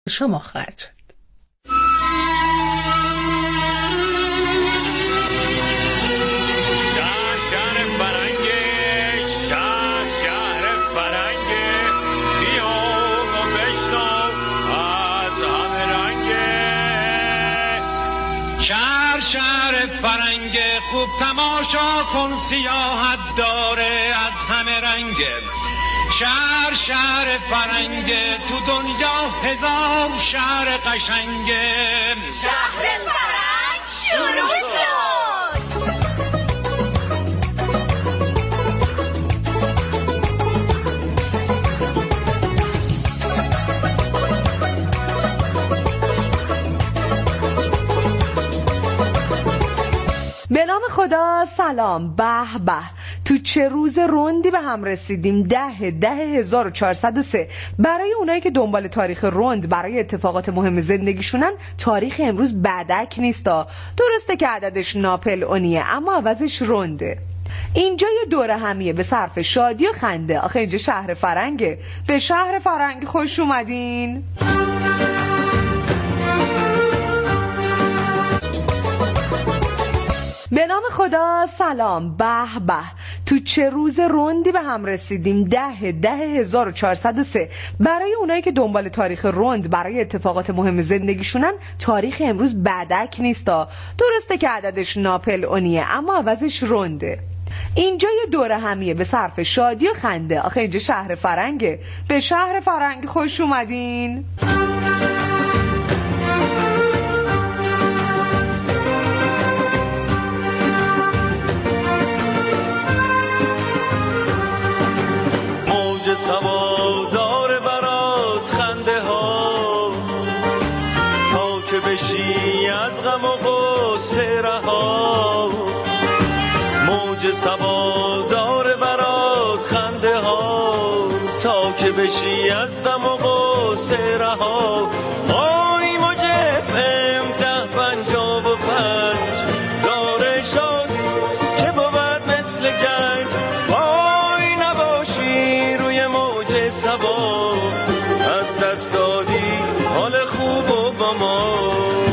شما خواهد شد. شهر فرنگ خوب تماشا کن، سیاحت داره از همه رنگ. شهر فرنگ تو دنیا هزار شهر قشنگ. شهر فرنگ شروع شد. به نام خدا. سلام. به به، تو چه روز رندی به هم رسیدیم. 10/10/1403. برای اونایی که دنبال تاریخ رند برای اتفاقات مهم زندگیشونن، تاریخ امروز بدک نیستا. درسته که عددش ناپلئونیه اما عوضش رنده. اینجا یه دوره همیه به صرف شادی و خنده. آخه اینجا شهر فرنگه. به شهر فرنگ خوش اومدین. به نام خدا. سلام. به به، تو چه روز رندی به هم رسیدیم. 10/10/1403. برای اونایی که دنبال تاریخ رند برای اتفاقات مهم زندگیشونن، تاریخ امروز بدک نیستا. درسته که عددش ناپلئونیه اما عوضش رنده. اینجا یه دوره همیه به صرف شادی و خنده. آخه اینجا شهر فرنگه. به شهر فرنگ خوش اومدین. سوادار برات خنده ها، تا که بشی از غم و غصه رها. موج سوادار برات خنده ها، تا که بشی از غم و غصه رها. آی موج FM 1055 داره شادی که بود مثل گنج. وای نباشی روی موج سوا، از دست دادی حال خوب و با ما.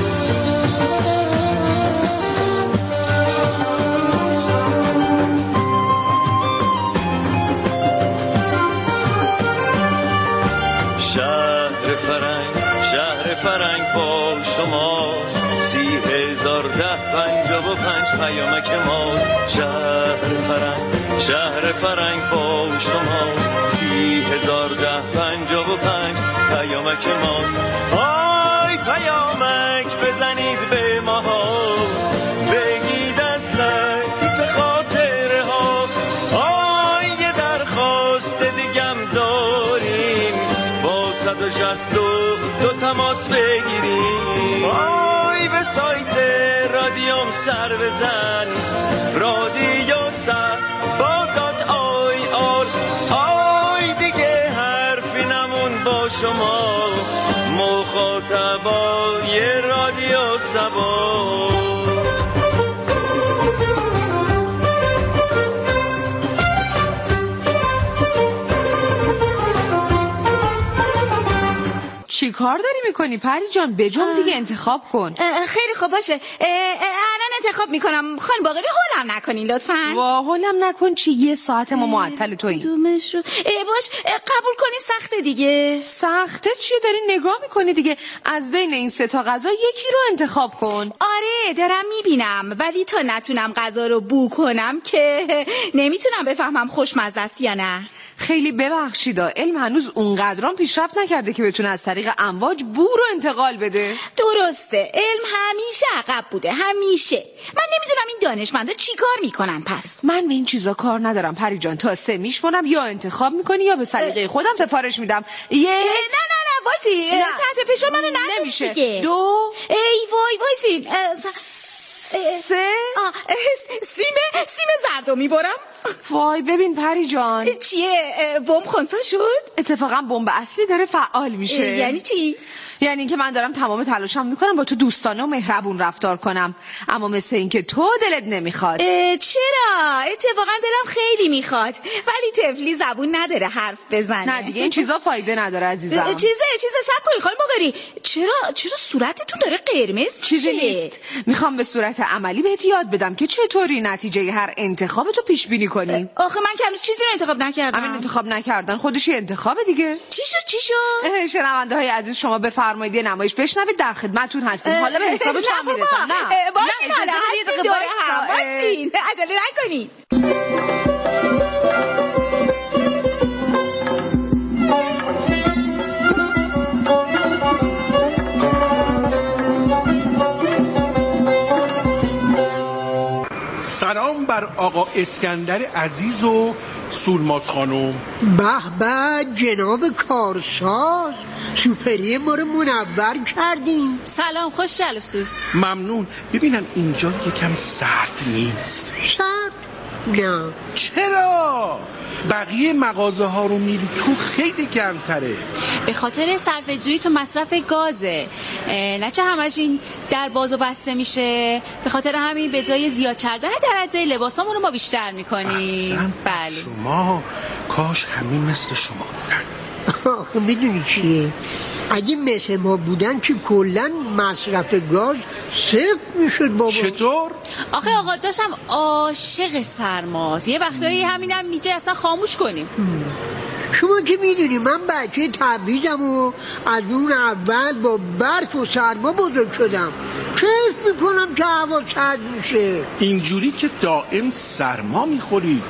شهر فرنگ با شماست. 30,010,55 پیامک ماست. شهر فرنگ با شماست. 30,010,55 پیامک ماست. آی پیامک بزنید به ماها، بگید از لطیف خاطره ها. آی یه درخواست دیگم داریم، با 162 تماس بگیریم. آی به سایت رادیوم سر بزن، رادیو سر با دات آی آل. آی دیگه حرفی نمون با شما، مخاطبای رادیو سبا. چی کار داری میکنی پری جان؟ بجام دیگه، انتخاب کن. خیلی خوب باشه، الان انتخاب میکنم. خانم باقری هولم نکنین لطفاً. وا هولم نکن چی؟ یه ساعت ما معطل تویی. دومش رو باش قبول کنی. سخته دیگه. سخته چیه؟ داری نگاه میکنی دیگه. از بین این 3 تا غذا یکی رو انتخاب کن. آره دارم میبینم، ولی تا نتونم غذا رو بو کنم که نمیتونم بفهمم خوشمزه است یا نه. خیلی ببخشیدا، علم هنوز اونقدرام پیشرفت نکرده که بتونه از طریق امواج بو رو انتقال بده. درسته، علم همیشه عقب بوده، همیشه. من نمیدونم این دانشمندا چی کار میکنن. پس من به این چیزا کار ندارم پری جان. تا 3 میشمونم، یا انتخاب میکنی یا به سلیقه خودم سفارش میدم. نه وایسی، تحت فشار منو نمیشه دیگه. 2 ای وای وایسی، 3 سیم زردو میبرم. وای ببین پری جان. چیه؟ بمب خونسا شد؟ اتفاقا بمب اصلی داره فعال میشه. یعنی چی؟ یعنی اینکه من دارم تمام تلاشم میکنم با تو دوستانه و مهربون رفتار کنم، اما مثل اینکه تو دلت نمیخواد. چرا؟ اتفاقا دلم خیلی میخواد، ولی طفلی زبون نداره حرف بزنه. نه دیگه این چیزا فایده نداره عزیزم. چیزه صبر کنی خانم باقری. چرا صورتتون داره قرمز؟ چیزی نیست. میخوام به صورت عملی بهت یاد بدم که چطوری نتیجه هر انتخاب تو پیش بینی کنی. آخه من که چیزی رو انتخاب نکردم. همین انتخاب نکردن خودش یه انتخابه دیگه. چی شد؟ شنونده های عزیز شما بفرمایید یه نمایش بشنوید، در خدمتتون هستیم. حالا به حسابتون هم میرسم. نه باشین حالا هستین دوره هم باشین، عجله نکنین. سلام بر آقا اسکندر عزیز و سولماز خانم. به به جناب کارساز، سوپری ما رو منور کردین. سلام، خوش جلفسوس. ممنون. ببینم اینجا یکم سرد نیست؟ سرد؟ نه. چرا؟ بقیه مغازه ها رو میری تو خیلی گرمتره. به خاطر صرفه‌جویی تو مصرف گازه، نه چه همش این در باز و بسته میشه. به خاطر همین به جای زیاد کردن درجه لباسامون رو ما بیشتر میکنیم. بله. شما کاش همین مثل شما بودن. میدونی چیه؟ اگه مثل ما بودن که کلن مصرف گاز صفر میشد بابا. چطور؟ آخه آقا داشتم عاشق سرماست، یه وقتایی همینم میجه اصلا خاموش کنیم. شما که میدونی من بچه تبریزم و از اون اول با برف و سرما بزرگ شدم. کیف میکنم که هوا سرد میشه. اینجوری که دائم سرما میخوری.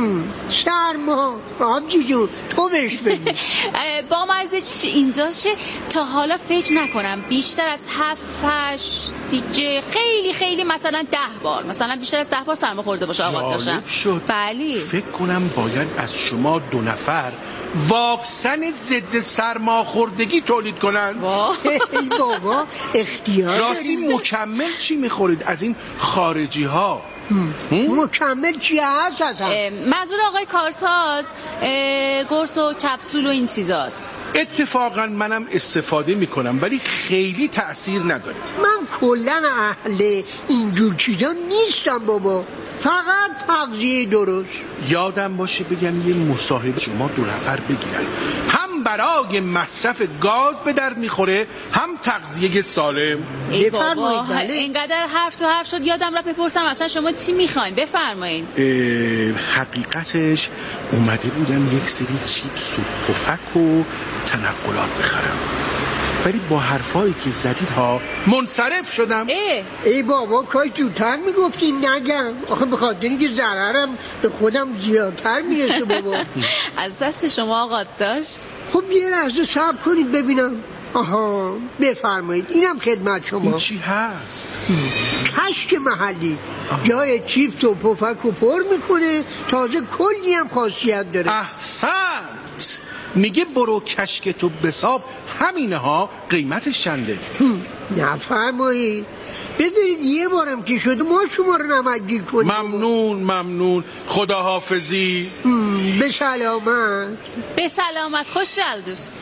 سرما آبجی جون تو بهش بگی. با مرزجیش اینجاست که تا حالا فکر نکنم بیشتر از 7-8 دیگه خیلی مثلا 10 بار، مثلا بیشتر از 10 بار سرما خورده باشه آقا داشتم. شد. بلی. فکر کنم باید از شما 2 نفر واکسن ضد سرماخوردگی تولید کنن. ای بابا اختیار راستی مکمل چی میخورید از این خارجی ها؟ مکمل چی هست اصلا؟ منظور آقای کارساز قرص و کپسول و این چیزاست. اتفاقا منم استفاده میکنم ولی خیلی تأثیر نداره. من کلن اهل اینجور چیزا نیستم بابا، فقط تغذیه درست. یادم باشه بگم یه مصاحبه شما 2 نفر بگیرن، هم برای مصرف گاز به در میخوره هم تغذیه سالم. ای بابا بله. اینقدر حرف تو حرف شد یادم را بپرسم اصلا شما چی میخواین؟ بفرمایید. حقیقتش اومده بودم یک سری چیپس و پفک و تنقلات بخرم، ولی با حرفایی که زدید ها منصرف شدم. ای بابا کاش زودتر میگفتی نگم، آخه به خاطر اینکه ضررم به خودم زیادتر میرسه بابا. از دست شما آقا داشت. خب یه لحظه صبر کنید ببینم. آها بفرمایید اینم خدمت شما. این چی هست؟ کشک محلی. جای چیپس و پفک رو پر میکنه، تازه کلی هم خاصیت داره. احسنت. میگه برو کشک تو بساب، همینه ها قیمتش چنده؟ نفرمایید بذارید یه بارم که شده ما شما رو نمکگیر کنیم. ممنون. خداحافظی. به سلامت. به سلامت. خوش جلدوس.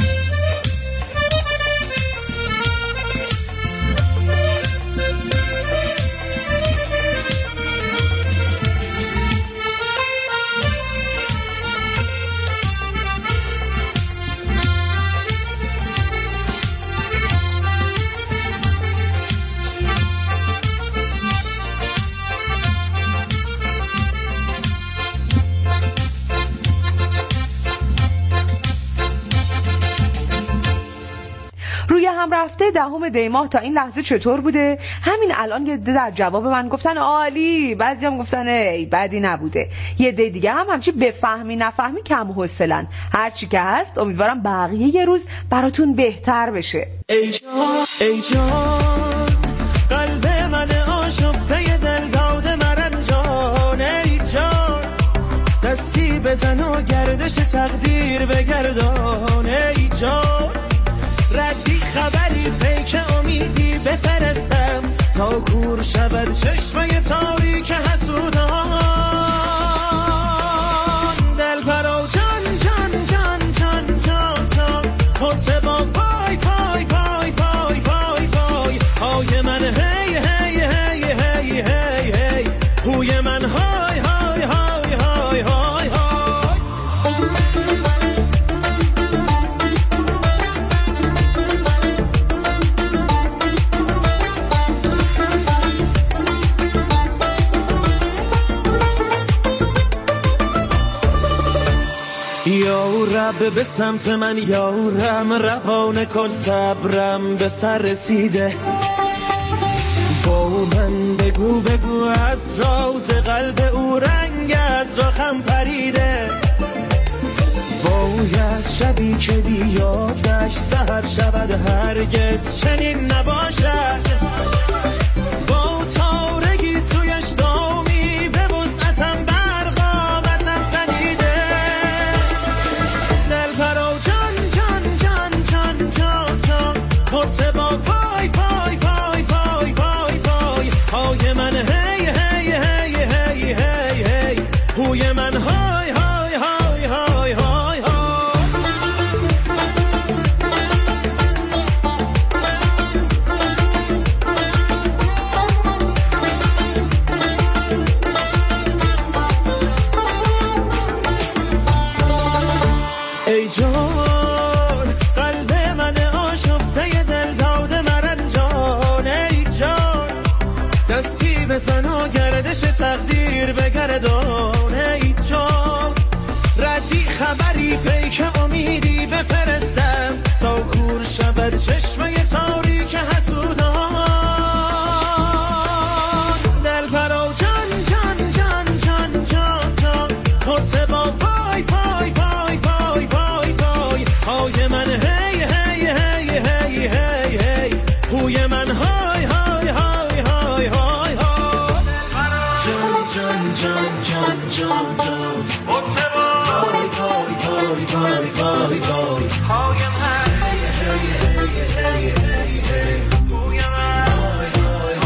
روی هم رفته 10 دی ماه تا این لحظه چطور بوده؟ همین الان یه در جواب من گفتن عالی، بعضی هم گفتن ای بدی نبوده، یه دی دیگه هم همچی بفهمی نفهمی کم حوصلن. هرچی که هست امیدوارم بقیه یه روز براتون بهتر بشه. ای جان قلب من آشفته دل داده مرنجان. ای جان دستی بزن و گردش تقدیر بگردان. ای جان ردی خبری پیک امیدی بفرستم تا کور شود چشمه تاریک حسودان. دل پرو جان جان جان جان جان جان حتی با فای فای فای کرده به سمت من یارم، روانه کن صبرم به سر رسیده. با من بگو از راز قلب او رنگ از راخم پریده. باید شبی که بیادش سحر شود هرگز چنین نباشد. با تارگی سویش دامی به وسعتم برقامتم تنیده. دل پرو جان جان جان جان جان جان مرتبا وای وای وای وای وای وای های من هی هی هی هی هی هی هوی من های های های های های ای جان قلب من آشفته دل داده مرنجان. ای جان دستی بزن و گردش تقدیر بگردان. ای جان ردی خبری پیک امیدی بفرستم تا کور شود چشمه تاریک حسودان. دل پرو جان جان جان جان جان جان مرتبا وای وای وای وای وای وای های من هی هی هی هی هی هی هوی من های های های های های جان جان جان جان جان جان مرتبا وای وای وای وای وای وای های من هی هی هی هی هی هوی من های های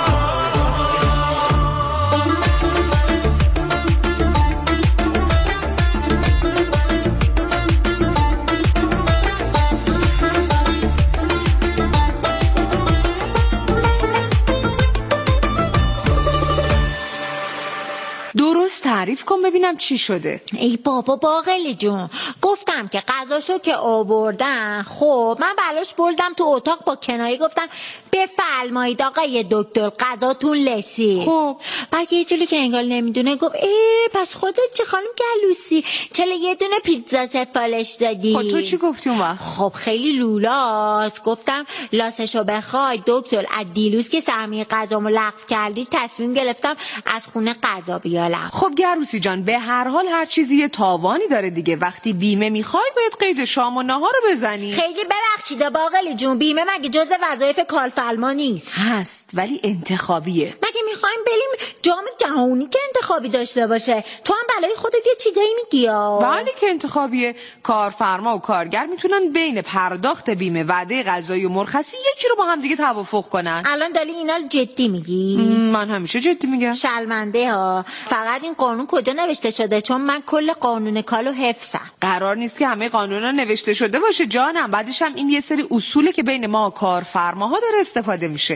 درست تعریف کن ببینم چی شده. ای بابا باقلی جون، گفتم که غذاشو که آوردن، خب من بلاش بردم تو اتاق با کنایه گفتم بفرمایید آقای دکتر غذاتون لسی. خب بعد یه جوری که انگار نمیدونه گفت پس خودت چه خانم گلوسی چرا یه دونه پیتزا سفارش دادی؟ خب تو چی گفتی اون وقت؟ خب خیلی لولاست، گفتم لاسشو بخوای دکتر، از دیروز که سهمیه غذامو لغو کردی تصمیم گرفتم از خونه غذا بیارم. خب گروسی جان به هر حال هر چیزی یه تاوانی داره دیگه. وقتی بیمه میخوای باید قید شام و نهار رو بزنی. خیلی ببخشید باقلی جون، بیمه مگه جزء وظایف کارفرما نیست؟ هست ولی انتخابیه. مگه میخوایم بریم جام جهانی که انتخابی داشته باشه؟ تو هم بلای خودت یه چیزایی میگی. بله که انتخابیه. کارفرما و کارگر میتونن بین پرداخت بیمه، وعده غذایی و مرخصی یکی رو با هم دیگه توافق کنن. الان داری اینا رو جدی میگی؟ من همیشه جدی میگم. شرمنده ها. فقط این قانون کجا نوشته شده؟ چون من کل قانون کالو حفظم. قرار نیست که همه قانونا نوشته شده باشه جانم. بعدش هم این یه سری اصوله که بین ما کارفرماها داره استفاده میشه.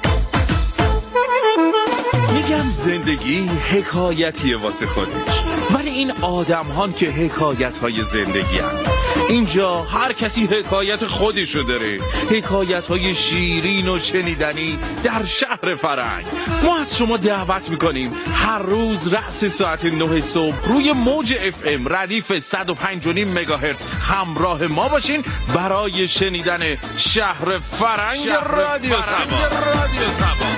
میگم زندگی حکایتیه واسه خودش، ولی این آدم هان که حکایت های زندگی هم. اینجا هر کسی حکایت خودشو داره، حکایت های شیرین و شنیدنی در شهر فرنگ. ما از شما دعوت میکنیم هر روز رأس ساعت 9 صبح روی موج FM ردیف 105.5 مگاهرتز همراه ما باشین برای شنیدن شهر فرنگ رادیو سبا.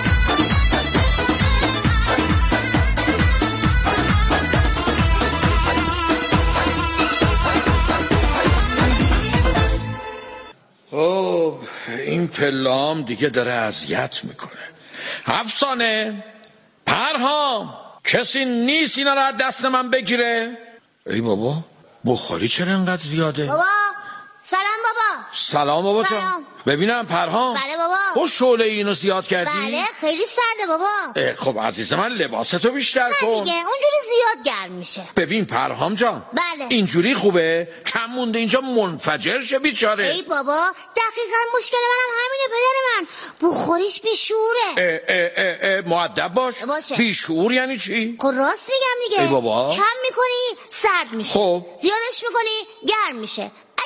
خب این پلام دیگه داره اذیت میکنه. افسانه، پرهام، کسی نیست اینا رو از دست من بگیره؟ ای بابا بخاری چرا انقدر زیاده؟ بابا سلام بابا. سلام بابا جان. ببینم پرهام. بله بابا. تو شعله اینو زیاد کردی؟ بله خیلی سرده بابا. خب عزیز من لباستو بیشتر کن. نه دیگه اونجوری زیاد گرم میشه. ببین پرهام جان. بله. اینجوری خوبه؟ کم مونده اینجا منفجر شه بیچاره. ای بابا دقیقاً مشکل منم همینه پدر من. بخوریش بیشوره. مؤدب باش. باشه. بیشور یعنی چی؟ خب راست میگم دیگه. ای بابا. کم میکنی سرد میشه. خب زیادش میکنی گرم میشه. اگه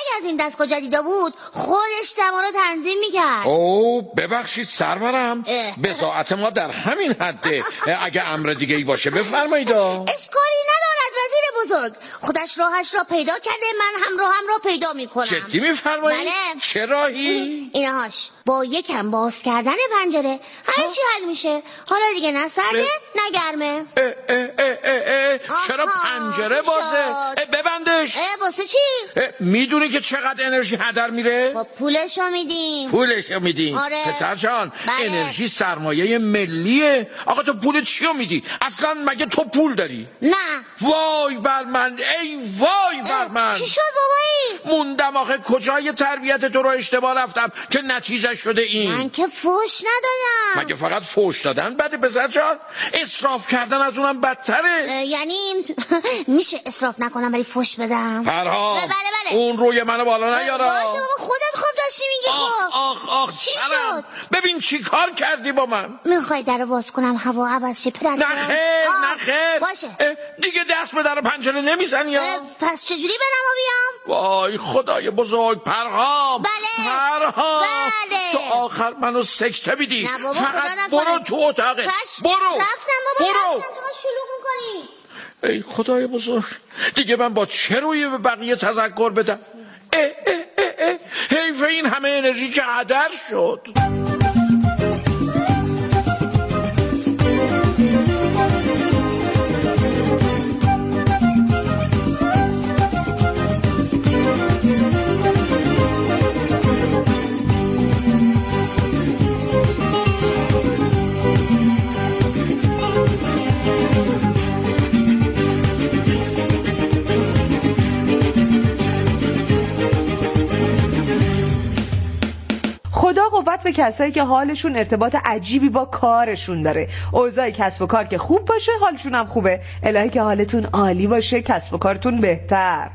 از این دستگاه جدیدا بود خودش دما رو تنظیم میکرد. اوه ببخشید سرورم، به ساعت ما در همین حده. اگه امر دیگه ای باشه بفرمایید. اشکالی ندارد وزیر بزرگ، خودش راهش را پیدا کرده، من هم را پیدا میکنم. جدی میفرمایید؟ بله. چه راهی؟ اینهاش با یکم باز کردن پنجره همه چی حل میشه. حالا دیگه نه سرده نه گرمه. چرا پنجره بازه؟ ببندش. واسه چی؟ میدونی که چقدر انرژی هدر میره؟ خب پولشو میدیم. پولشو میدیم؟ آره. پسر جان بله. انرژی سرمایه ملیه. آقا تو پول چیو میدی؟ اصلا مگه تو پول داری؟ نه. وای بر من، ای وای بر من. چی شد بابایی؟ موندم آخه کجای تربیت تو رو اشتباه رفتم که نتیجه شده این. من که فوش ندادم. مگه فقط فوش دادن بده پسر جان؟ اسراف کردن از اونم بدتره. یعنی میشه اسراف نکنم ولی فوش بدم؟ پرها بله. اون روی منو بالا نیارا. باشه بابا خودت خوب داشتی میگی. خب آخ چی سرم. شد؟ ببین چی کار کردی با من. میخوای در باز کنم هوا عوض شه پدر؟ نه خیر باشه. دیگه دست به در پنجره نمیزنی یا؟ پس چجوری برم و بیام؟ وای خدای بزرگ پرهام. بله. پرهام بله. تو آخر منو سکته بیدی. نه بابا فقط خدا برو تو اتاقه. برو رفتم بابا. برو. تو شلوغ میکنی. ای خدای بزرگ دیگه من با چه روی به بقیه تذکر بدم؟ حیف این همه انرژی که هدر شد. خدا قوت به کسایی که حالشون ارتباط عجیبی با کارشون داره. اوضاع کسب و کار که خوب باشه حالشون هم خوبه. الهی که حالتون عالی باشه، کسب و کارتون بهتر.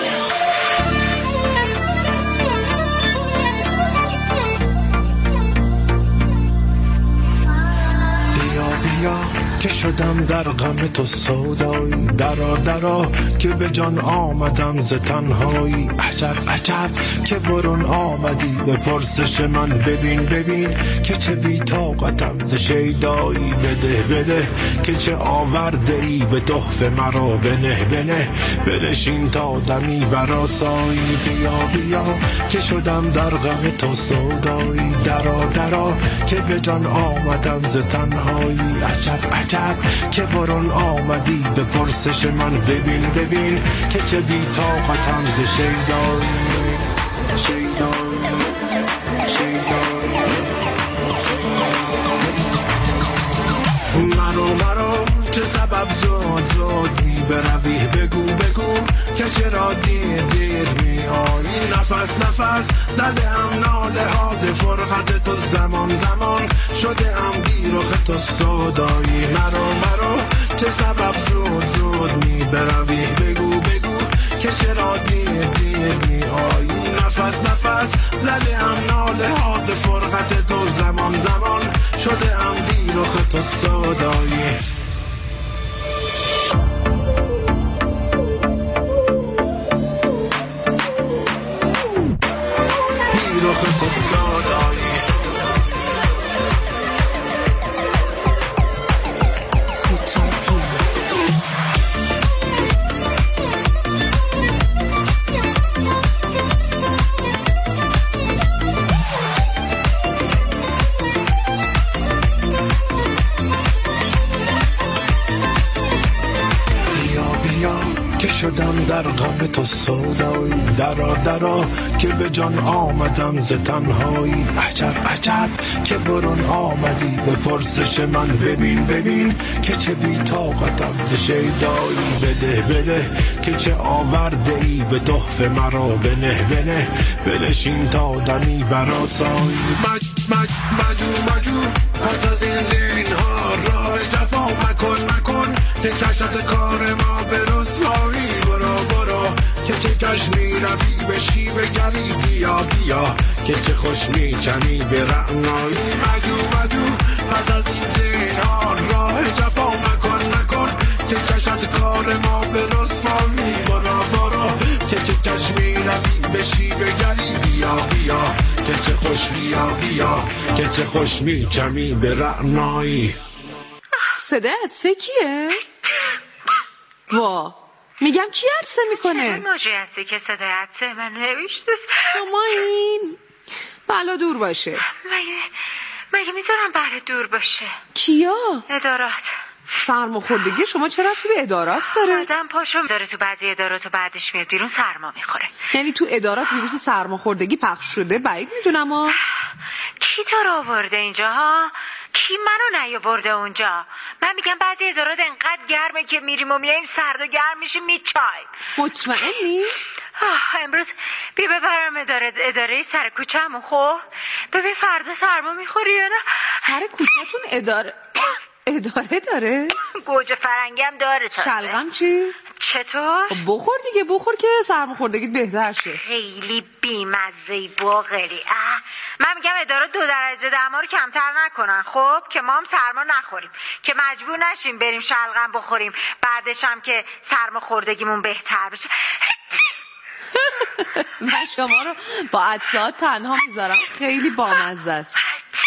بیا که شدم در غم تو سودایی، درا که به جان آمدم ز تنهایی. عجب که برون آمدی به پرسش من. ببین که چه بی طاقتم ز شیدایی. بده که چه آورده ای به تحفه مرا. بنه بنشین تا دمی برآسایی. بیا که شدم در غم تو سودایی، درا که به جان آمدم ز تنهایی. عجب که برون آمدی به پرسش من. ببین که چه بی طاقتم ز شیدایی. مرو چه سبب زود می بروی. بگو که چرا دیر می آیی. نفس زده هم ناله ها ز فرقت تو. زمان شده هم بیرخ تو سودایی. مرو چه سبب زود می بروی. بگو که چرا دیر می آیی. نفس زده هم ناله ها ز فرقت تو. زمان شده هم بیرخ تو سودایی. بیرخ تو سودایی. شدم در غم تو سودایی. درا که به جان آمدم ز تنهایی. عجب که برون آمدی به پرسش من. ببین که چه بی طاقتم ز شیدایی. بده که چه آورده ای به تحفه مرا. بنه بنشین تا دمی برآسایی. مجو پس از این زینهار راه جفا مکن که کشت کار ما به رسوایی. برو که چه کش می روی به شیوه گری. بیا که چه خوش می چمی به رعنایی. مجو پس از این زینهار راه جفا مکن که کشت کار ما به رسوایی. برو که چه کش می روی به شیوه خوش بیا بیا که چه خوش میچمی به رعنایی. صدای عدسه کیه؟ وا میگم کی عدسه میکنه؟ چه موجی هستی که صدای عدسه من نوشته؟ شما این بلا دور باشه. مگه میذارم بله دور باشه؟ کیا؟ ادارات. سرماخوردگی شما چه ربطی به ادارات داره؟ آدم پاشو میذاره تو بعضی ادارات و بعدش میاد بیرون سرما میخوره. یعنی تو ادارات ویروس سرماخوردگی پخش شده؟ بعید میدونم ها. کی تو رو آورده اینجا ها؟ کی منو نیاورده اونجا؟ من میگم بعضی ادارات انقدر گرمه که میریم و میاییم سرد و گرم میشیم میچایم. مطمئنی؟ امروز بیا ببرم اداره سر کوچه‌مون. خب ببین فردا سرما میخوری یا نه؟ سر کوچه‌تون اداره داره؟ گوجه فرنگم داره. شلغم چی؟ چطور؟ بخور دیگه، بخور که سرماخوردگیت بهتر شه. خیلی بیمزه‌ای باقری. من میگم اداره 2 درجه دما رو کمتر نکنن، خب که ما هم سرما نخوریم، که مجبور نشیم بریم شلغم بخوریم، بعدش هم که سرماخوردگیمون بهتر بشه. من شما رو با عدسات تنها میذارم، خیلی بامزه است.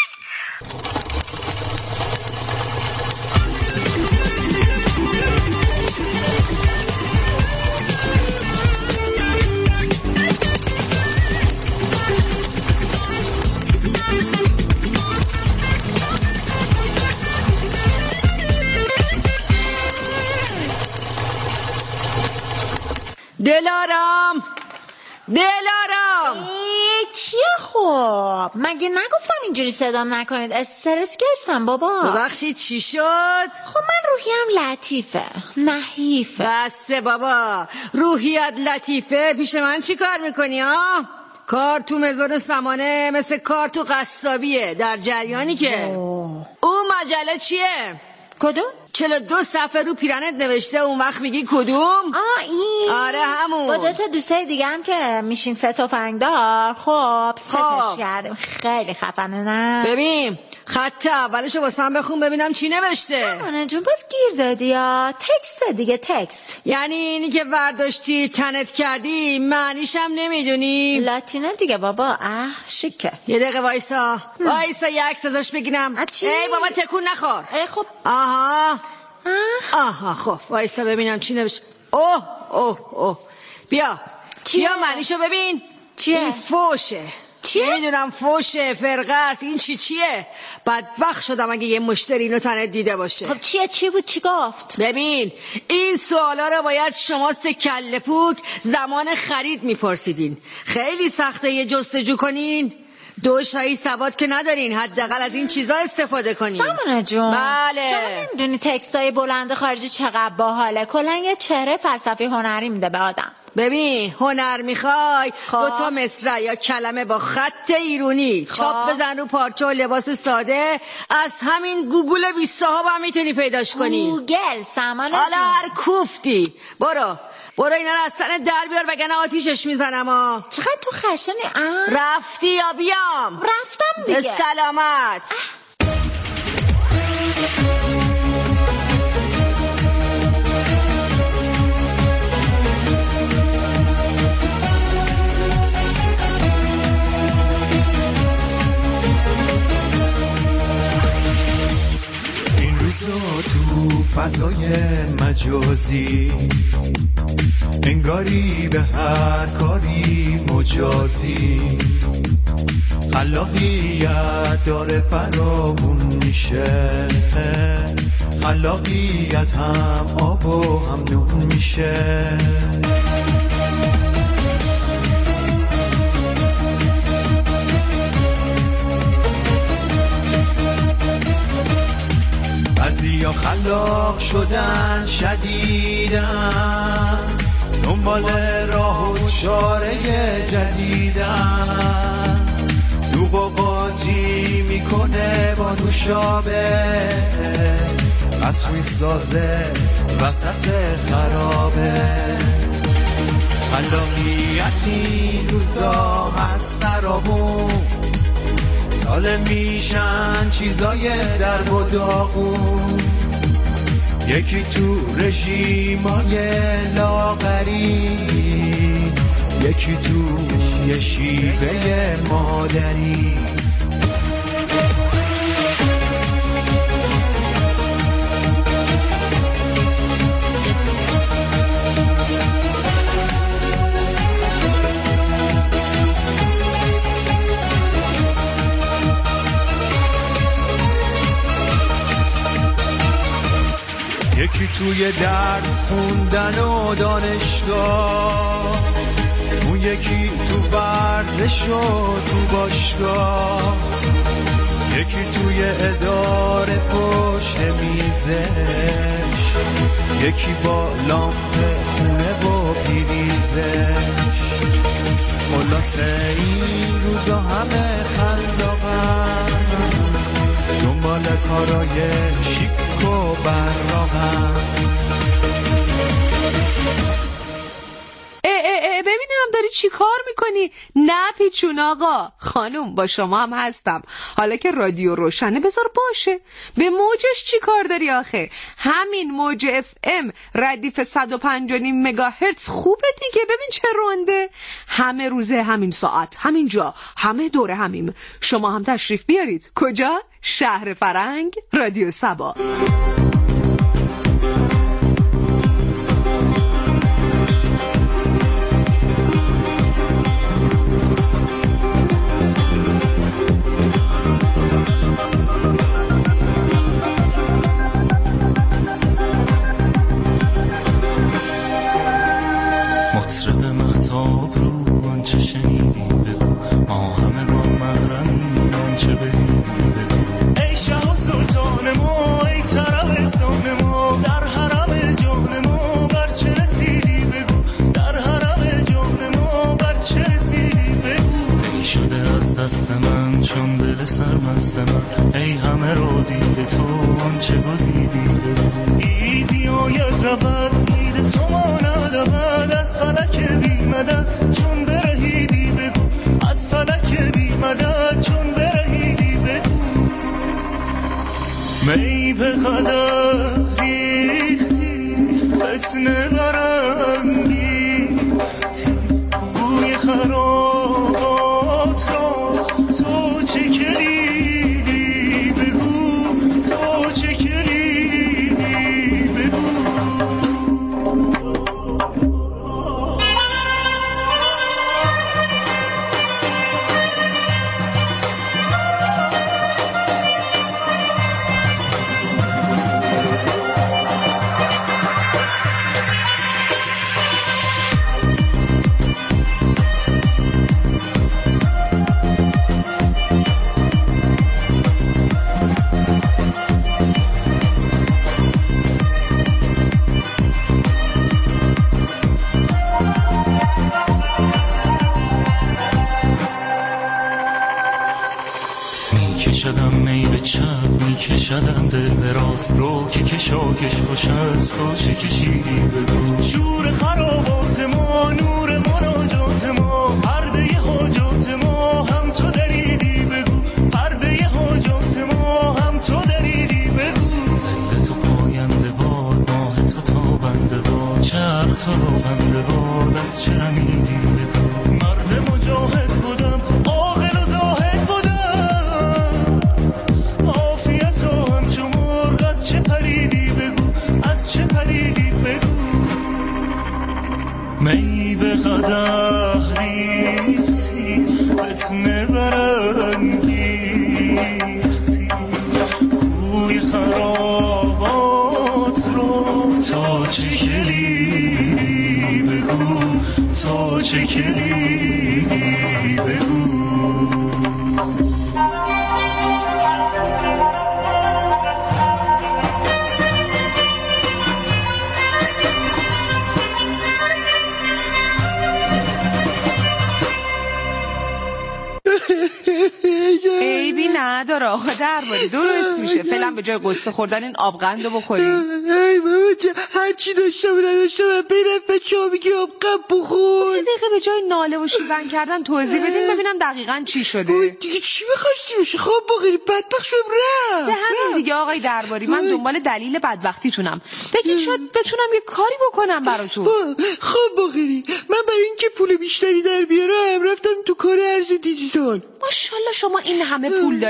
دلارام چیه خب؟ مگه نگفتم اینجوری صدام نکنید؟ استرس گرفتم بابا. ببخشید چی شد؟ خب من روحیم لطیفه نحیفه. بسه بابا، روحیت لطیفه پیش من چی کار میکنی ها؟ کار تو مزون سمانه مثل کار تو قصابیه، در جریانی که اون مجله چیه؟ کدوم؟ 42 صفحه رو پیرنت نوشته، اون وقت میگی کدوم؟ این آره همون. با 2 تا دوستای دیگه هم که میشیم 3 تفنگدار. خب ستش کردیم، خیلی خفنه نه؟ ببین خط اولشو واسم بخون ببینم چی نوشته. سمانه جون باز گیر دادی یا تکست دیگه؟ تکست یعنی اینی که ورداشتی تنت کردی معنیشم نمیدونی؟ لاتینه دیگه بابا. شکه. یه دقیقه وایسا یه عکس ازش بگیرم. ای بابا تکون نخور. خب آها خب وایسا ببینم چی نوشته. اوه بیا معنیشو ببین. چیه؟ این فوشه. چیه؟ نمیدونم فوشه فرقه است، این چیه؟ بدبخت شدم اگه یه مشتری اینو تنت دیده باشه. خب چی بود؟ چی گفت؟ ببین این سوالا رو باید شما 3 کله پوک زمان خرید میپرسیدین. خیلی سخته یه جستجو کنین. 2 شایی سواد که ندارین، حداقل از این چیزا استفاده کنین. سمانه جون بله. شما نمیدونی تکستای بلند خارجی چقدر باحاله، کلا یه چهره فلسفی هنری میده به آدم. ببین هنر میخوای 2 تا مصرع یا کلمه با خط ایرونی چاپ بزن رو پارچه و لباس ساده، از همین گوگل 20 صاحب هم میتونی پیداش کنی. گوگل سمانه حالا هر کوفتی. برو اینا رو از تنت در بیار وگرنه آتیشش میزنم ها. چقدر تو خشنی؟ رفتی یا بیام؟ رفتم دیگه. به سلامت. این روزا تو فضای مجازی انگاری به هر کاری مجازی، خلاقیت داره فراوون میشه، خلاقیت هم آب و هم نون میشه. بعضیا خلاق شدن شدیدن، دنبال راه و چاره جدیدن، دوغ و قاطی میکنه با نوشابه، قصر میسازه وسط خرابه. خلاقیتی روزا هست نرابون، سالم میشن چیزای درب و داغون، یکی تو رژیمای لاغری، یکی تو توی شیوه مادری. یکی توی درس خوندن و دانشگاه، اون یکی تو ورزش و تو باشگاه، یکی توی اداره پشت میزش، یکی با لامپ خونه و پریزش. خلاصه این روزا همه خلاقن، دنبال کارای شیک و براقن. ببینم داری چی کار میکنی؟ نه پیچون آقا. خانوم با شما هم هستم. حالا که رادیو روشنه بذار باشه. به موجش چی کار داری آخه؟ همین موج FM ردیف 105.5 مگاهرتز خوبه دیگه. ببین چه رونده. همه روزه، همین ساعت، همین جا، همه دوره همیم. شما هم تشریف بیارید. کجا؟ شهر فرنگ، رادیو سبا. مطرب مهتاب رو آنچه شنیدی بگو، ما همه با محرمیم آنچه بدیدی بگو. ای شه و سلطان ما، ای طربستان ما، در حرم جان ما بر چه رسیدی بگو، در حرم جان ما بر چه رسیدی بگو. ای شده از دست من چون دل سرمست من، ای همه رو دیده تو آنچه گزیدی بگو. ایدی آید رود اید تو ما ندود، از فلک بی مدد چون برهیدی بگو، از فلک بی مدد چون برهیدی بگو. می به قدر ریختی فتنه برانگیختی، گوی خرابات را تو چه کلیدی بگو، تو چه کلیدی بگو. میکشدم می به چپ، میکشدم دل به راست، رو که کشاکش خوش است تو چه کشیدی بگو. شور خرابات ما، نور مناجات ما، پرده حاجات ما هم تو دریدی بگو، پرده حاجات ما هم تو دریدی بگو. زل تو پاینده باد، ماه تو تابنده باد، چرخ تو رو بنده باد، از چه رمیدی بگو. مرد مجاهد بودم، عاقل و زاهد بودم، عافیت و همچو مرغ از چه پریدی بگو، از چه پریدی بگو. می به قدح ریختی فتنه برانگیختی، کوی خرابات رو تو چه کلیدی بگو، تو چه کلیدی بگو. نداره آقا درباره، درست میشه. فعلا به جای قصه خوردن این آبقند رو بخوریم. ای بابا جا هرچی داشتم و نداشتم برم بچه ها میگی آبقند بخور. یه دقیقه به جای ناله و شیون کردن توضیح بدین ببینم دقیقا چی شده. دیگه چی بخواستی بشه؟ خواب بخوری بدبخت شدم رفت. به همین دیگه آقای درباری، من دنبال دلیل بدبختیتونم. بگید شاید بتونم یه کاری بکنم براتون. خواب بخوری. من برای اینکه پول بیشتری در بیارم رفتم تو کار ارز دیجیتال. ماشاءالله شما این همه پول دارید.